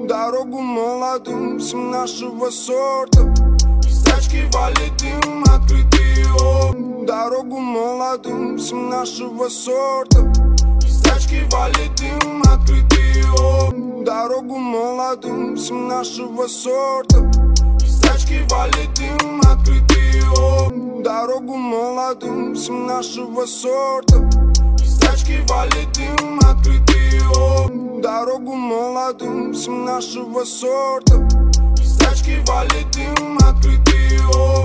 Дорогу молодым, всем нашего сорта. Из тачки валит дым, открытые окна. Дорогу молодым, всем нашего сорта. Из тачки валит дым, открытые окна. Дорогу молодым, всем нашего сорта. Из тачки валит дым, открытые окна. Дорогу молодым, всем нашего сорта. Из тачки валит дым, открытые окна. Дорогу молодым, всем нашего сорта. Из тачки валит дым, открытые окна.